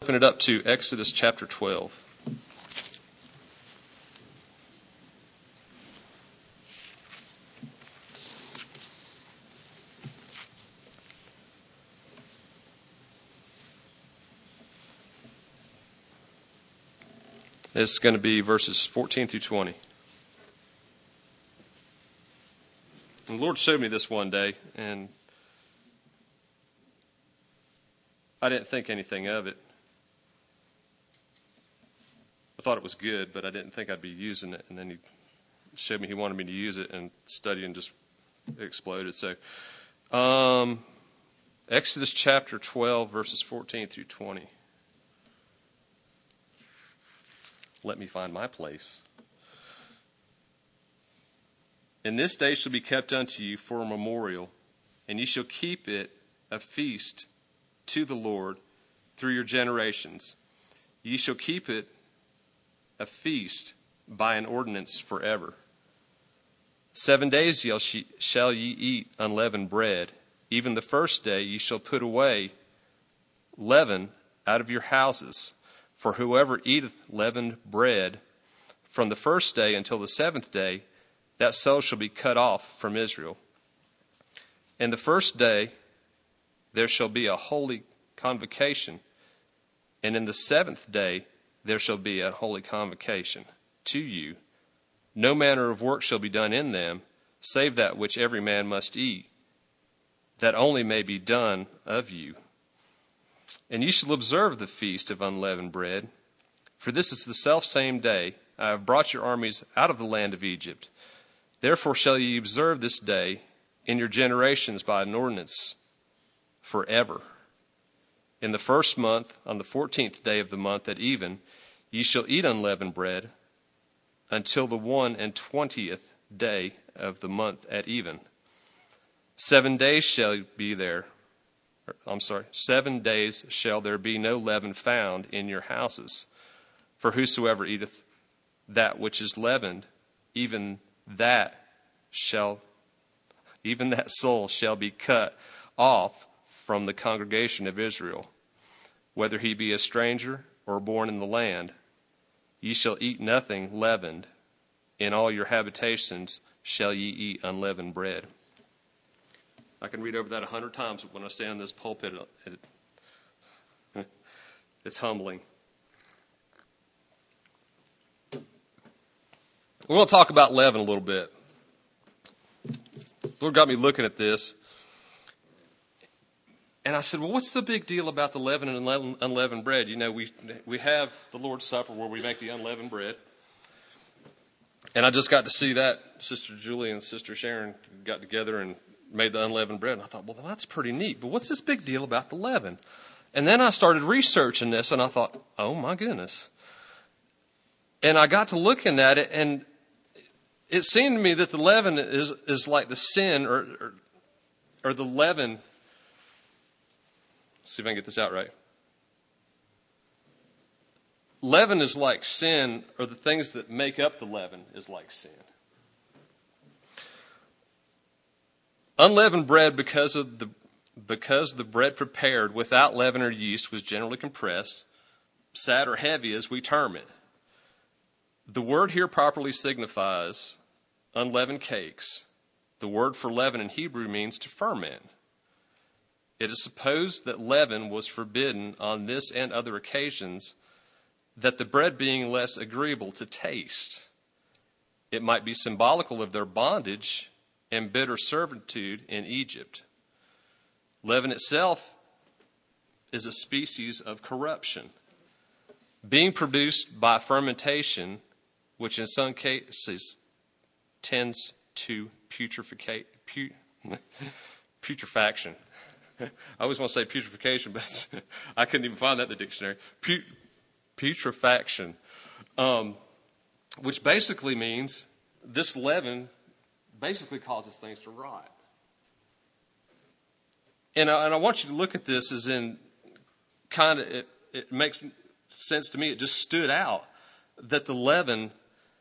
open it up to Exodus chapter 12. It's going to be verses 14 through 20. And the Lord showed me this one day, and I didn't think anything of it. I thought it was good, but I didn't think I'd be using it. And then he showed me he wanted me to use it and study, and just exploded. So, Exodus chapter 12, verses 14 through 20. Let me find my place. And this day shall be kept unto you for a memorial, and ye shall keep it a feast to the Lord through your generations. Ye shall keep it a feast by an ordinance forever. 7 days shall ye eat unleavened bread. Even the first day ye shall put away leaven out of your houses. For whoever eateth leavened bread from the first day until the seventh day, that soul shall be cut off from Israel. And the first day there shall be a holy convocation, and in the seventh day there shall be a holy convocation to you. No manner of work shall be done in them, save that which every man must eat, that only may be done of you. And ye shall observe the feast of unleavened bread, for this is the selfsame day I have brought your armies out of the land of Egypt. Therefore shall ye observe this day in your generations by an ordinance forever. In the first month, on the 14th day of the month at even, ye shall eat unleavened bread until the 21st day of the month at even. 7 days shall be there. 7 days shall there be no leaven found in your houses. For whosoever eateth that which is leavened, even that soul shall be cut off from the congregation of Israel, whether he be a stranger or born in the land. Ye shall eat nothing leavened. In all your habitations shall ye eat unleavened bread. I can read over that 100 times, but when I stand in this pulpit, it's humbling. We're going to talk about leaven a little bit. The Lord got me looking at this. And I said, well, what's the big deal about the leaven and unleavened bread? You know, we have the Lord's Supper where we make the unleavened bread. And I just got to see that. Sister Julie and Sister Sharon got together and made the unleavened bread. And I thought, well, that's pretty neat. But what's this big deal about the leaven? And then I started researching this, and I thought, oh, my goodness. And I got to looking at it, and it seemed to me that the leaven is like the sin or the leaven. Let's see if I can get this out right. Leaven is like sin, or the things that make up the leaven is like sin. Unleavened bread, because the bread prepared without leaven or yeast was generally compressed, sad or heavy as we term it. The word here properly signifies unleavened cakes. The word for leaven in Hebrew means to ferment. It is supposed that leaven was forbidden on this and other occasions, that the bread being less agreeable to taste. It might be symbolical of their bondage and bitter servitude in Egypt. Leaven itself is a species of corruption, being produced by fermentation, which in some cases tends to putrefaction. I always want to say putrefaction, but I couldn't even find that in the dictionary. Putrefaction, which basically means this leaven basically causes things to rot. And I want you to look at this as in kind of, it makes sense to me. It just stood out that the leaven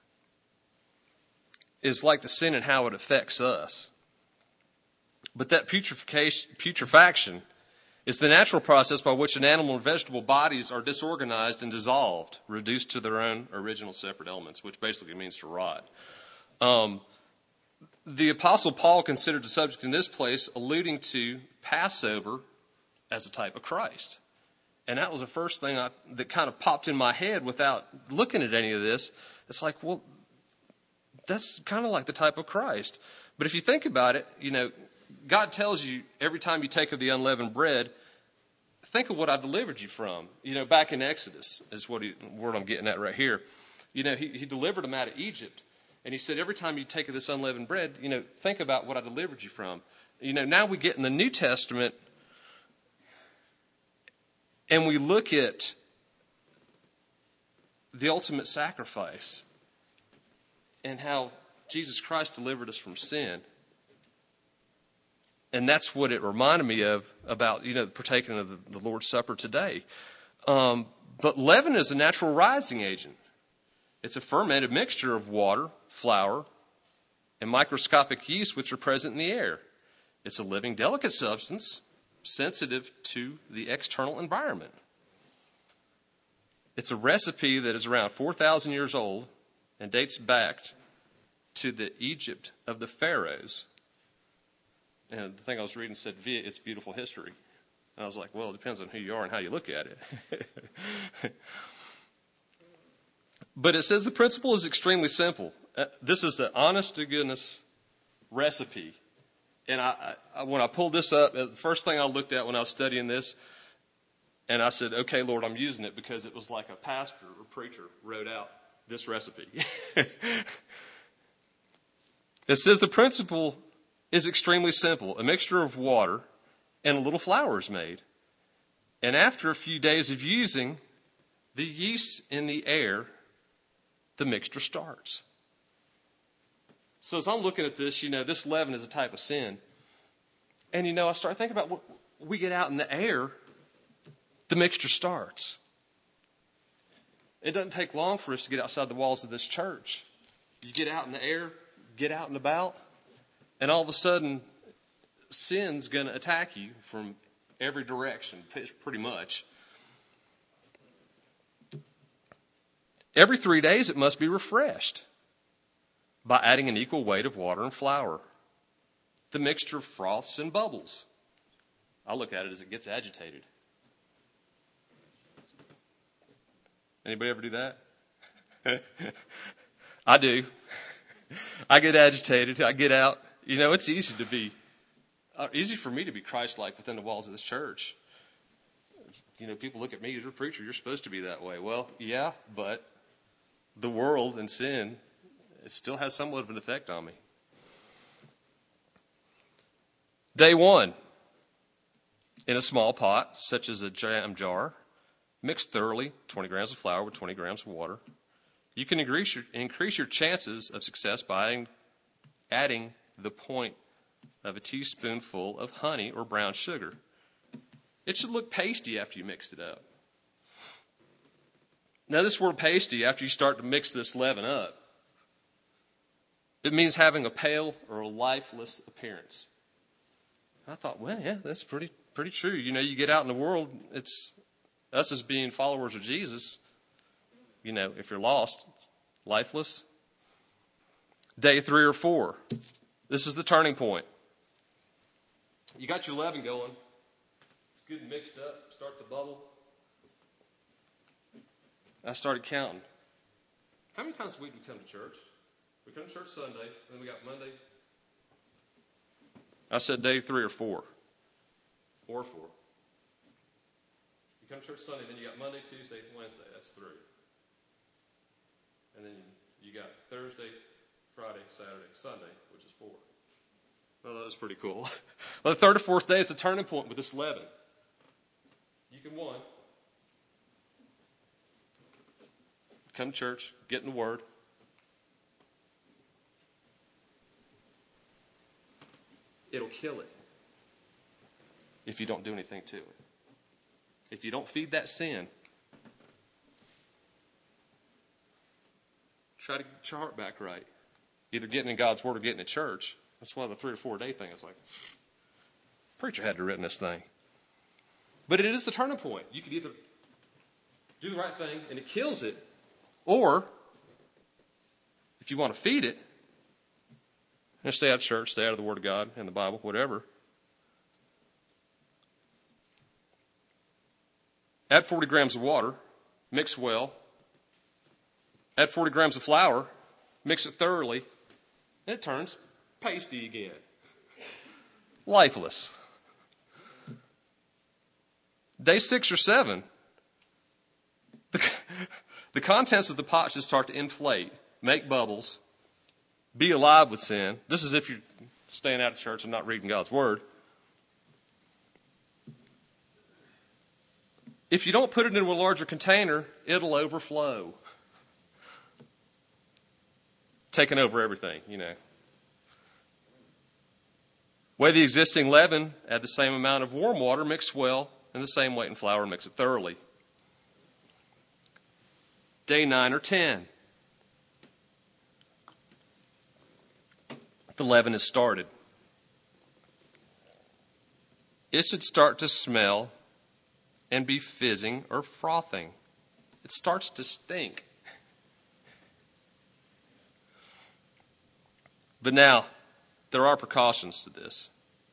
is like the sin and how it affects us. But that putrefaction It's the natural process by which an animal and vegetable bodies are disorganized and dissolved, reduced to their own original separate elements, which basically means to rot. The Apostle Paul considered the subject in this place, alluding to Passover as a type of Christ. And that was the first thing that kind of popped in my head without looking at any of this. It's like, well, that's kind of like the type of Christ. But if you think about it, God tells you every time you take of the unleavened bread, think of what I delivered you from. Back in Exodus is what I'm getting at right here. He delivered them out of Egypt. And he said, every time you take of this unleavened bread, think about what I delivered you from. Now we get in the New Testament and we look at the ultimate sacrifice and how Jesus Christ delivered us from sin. And that's what it reminded me of about, partaking of the Lord's Supper today. But leaven is a natural rising agent. It's a fermented mixture of water, flour, and microscopic yeast which are present in the air. It's a living, delicate substance, sensitive to the external environment. It's a recipe that is around 4,000 years old and dates back to the Egypt of the pharaohs. And the thing I was reading said, via its beautiful history. And I was like, well, it depends on who you are and how you look at it. But it says the principle is extremely simple. This is the honest-to-goodness recipe. And when I pulled this up, the first thing I looked at when I was studying this, and I said, okay, Lord, I'm using it because it was like a pastor or preacher wrote out this recipe. It says the principle is extremely simple. A mixture of water and a little flour is made. And after a few days of using the yeast in the air, the mixture starts. So as I'm looking at this, this leaven is a type of sin. And, I start thinking about we get out in the air, the mixture starts. It doesn't take long for us to get outside the walls of this church. You get out in the air, get out and about, and all of a sudden, sin's going to attack you from every direction, pretty much. Every 3 days, it must be refreshed by adding an equal weight of water and flour. The mixture froths and bubbles. I look at it as it gets agitated. Anybody ever do that? I do. I get agitated. I get out. It's easy for me to be Christ-like within the walls of this church. People look at me, you're a preacher, you're supposed to be that way. Well, yeah, but the world and sin, it still has somewhat of an effect on me. Day 1, in a small pot, such as a jam jar, mix thoroughly 20 grams of flour with 20 grams of water. You can increase your chances of success by adding the point of a teaspoonful of honey or brown sugar. It should look pasty after you mixed it up. Now, this word pasty, after you start to mix this leaven up, it means having a pale or a lifeless appearance. I thought, well, yeah, that's pretty true. You get out in the world, it's us as being followers of Jesus. If you're lost, lifeless. Day 3 or 4. This is the turning point. You got your leaven going. It's good and mixed up. Start to bubble. I started counting. How many times a week do we come to church? We come to church Sunday, then we got Monday. I said day 3 or 4. Or 4. You come to church Sunday, then you got Monday, Tuesday, Wednesday. That's 3. And then you got Thursday, Friday, Saturday, Sunday, which is 4. Well, that was pretty cool. Well, the 3rd or 4th day, it's a turning point with this leaven. You can, 1, come to church, get in the Word. It'll kill it if you don't do anything to it. If you don't feed that sin, try to get your heart back right. Either getting in God's Word or getting to church. That's why the 3 or 4 day thing is like, preacher had to written this thing. But it is the turning point. You could either do the right thing and it kills it, or if you want to feed it, and stay out of church, stay out of the Word of God and the Bible, whatever. Add 40 grams of water, mix well. Add 40 grams of flour, mix it thoroughly, and it turns pasty again. Lifeless. Day 6 or 7, the contents of the pot should start to inflate, make bubbles, be alive with sin. This is if you're staying out of church and not reading God's Word. If you don't put it into a larger container, it'll overflow. Taking over everything, Weigh the existing leaven, add the same amount of warm water, mix well, and the same weight in flour, and mix it thoroughly. Day 9 or 10. The leaven is started. It should start to smell and be fizzing or frothing. It starts to stink. But now, there are precautions to this.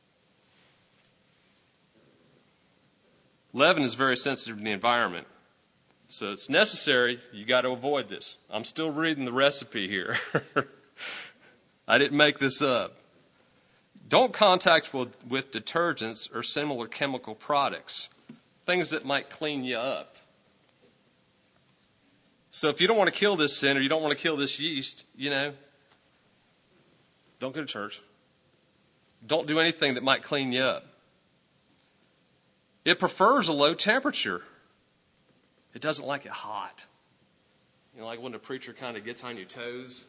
Leaven is very sensitive to the environment. So it's necessary, you got to avoid this. I'm still reading the recipe here. I didn't make this up. Don't contact with detergents or similar chemical products. Things that might clean you up. So if you don't want to kill this sin or you don't want to kill this yeast, don't go to church. Don't do anything that might clean you up. It prefers a low temperature. It doesn't like it hot. Like when the preacher kind of gets on your toes.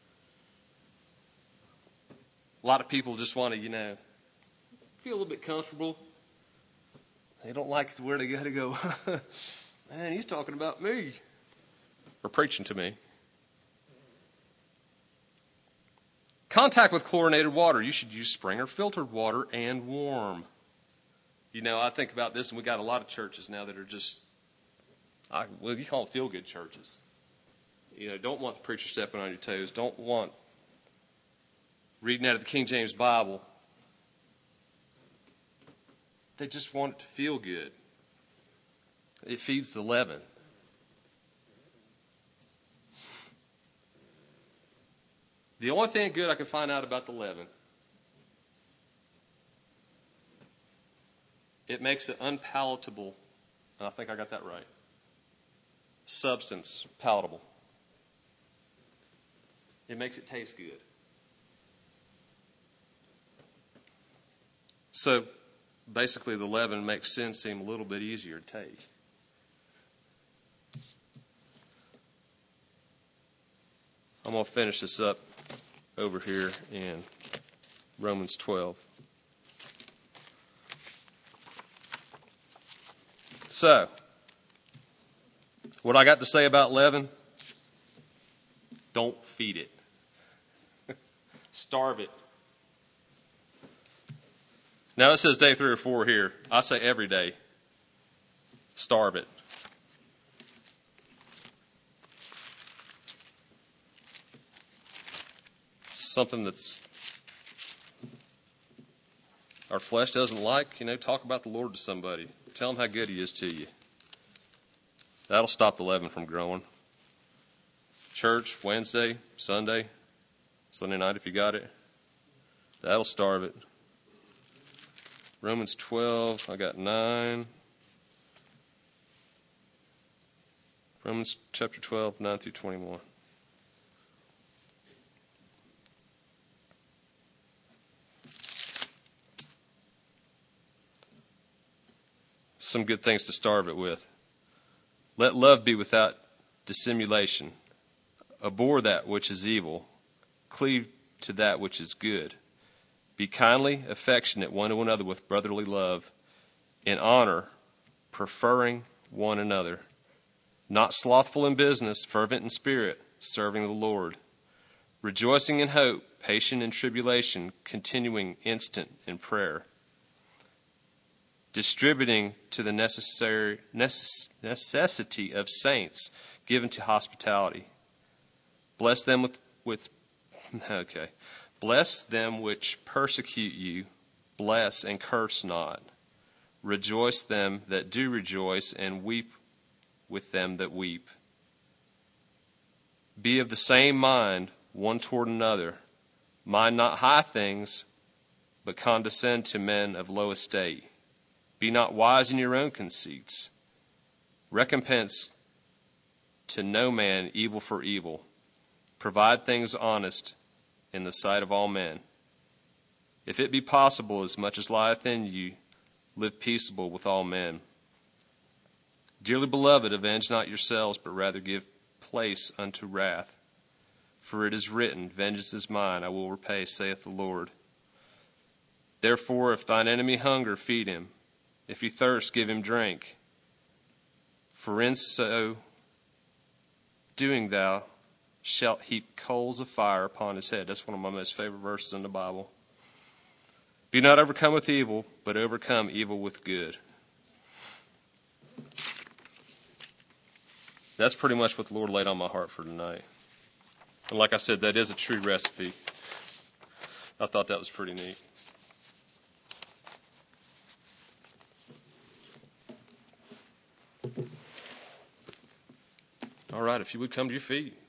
A lot of people just want to, feel a little bit comfortable. They don't like where they got to go. Man, he's talking about me. Or preaching to me. Contact with chlorinated water. You should use spring or filtered water and warm. I think about this, and we got a lot of churches now that are just, you call them feel-good churches. Don't want the preacher stepping on your toes. Don't want reading out of the King James Bible. They just want it to feel good. It feeds the leaven. The only thing good I can find out about the leaven, it makes it unpalatable, and I think I got that right, substance palatable. It makes it taste good. So, basically, the leaven makes sin seem a little bit easier to take. I'm going to finish this up over here in Romans 12. So, what I got to say about leaven, don't feed it. Starve it. Now it says day 3 or 4 here. I say every day. Starve it. Something that's our flesh doesn't like, talk about the Lord to somebody. Tell him how good he is to you. That'll stop the leaven from growing. Church, Wednesday, Sunday night if you got it. That'll starve it. Romans 12, I got 9. Romans chapter 12, 9 through 21. Some good things to starve it with. Let love be without dissimulation. Abhor that which is evil. Cleave to that which is good. Be kindly affectionate one to another with brotherly love, in honor, preferring one another. Not slothful in business, fervent in spirit, serving the Lord. Rejoicing in hope, patient in tribulation, continuing instant in prayer. distributing to the necessity of saints, given to hospitality. Bless them Bless them which persecute you, bless and curse not. Rejoice them that do rejoice, and weep with them that weep. Be of the same mind one toward another. Mind not high things, but condescend to men of low estate. Be not wise in your own conceits. Recompense to no man evil for evil. Provide things honest in the sight of all men. If it be possible, as much as lieth in you, live peaceable with all men. Dearly beloved, avenge not yourselves, but rather give place unto wrath. For it is written, Vengeance is mine, I will repay, saith the Lord. Therefore, if thine enemy hunger, feed him. If he thirst, give him drink. For in so doing thou shalt heap coals of fire upon his head. That's one of my most favorite verses in the Bible. Be not overcome with evil, but overcome evil with good. That's pretty much what the Lord laid on my heart for tonight. And like I said, that is a true recipe. I thought that was pretty neat. All right, if you would come to your feet.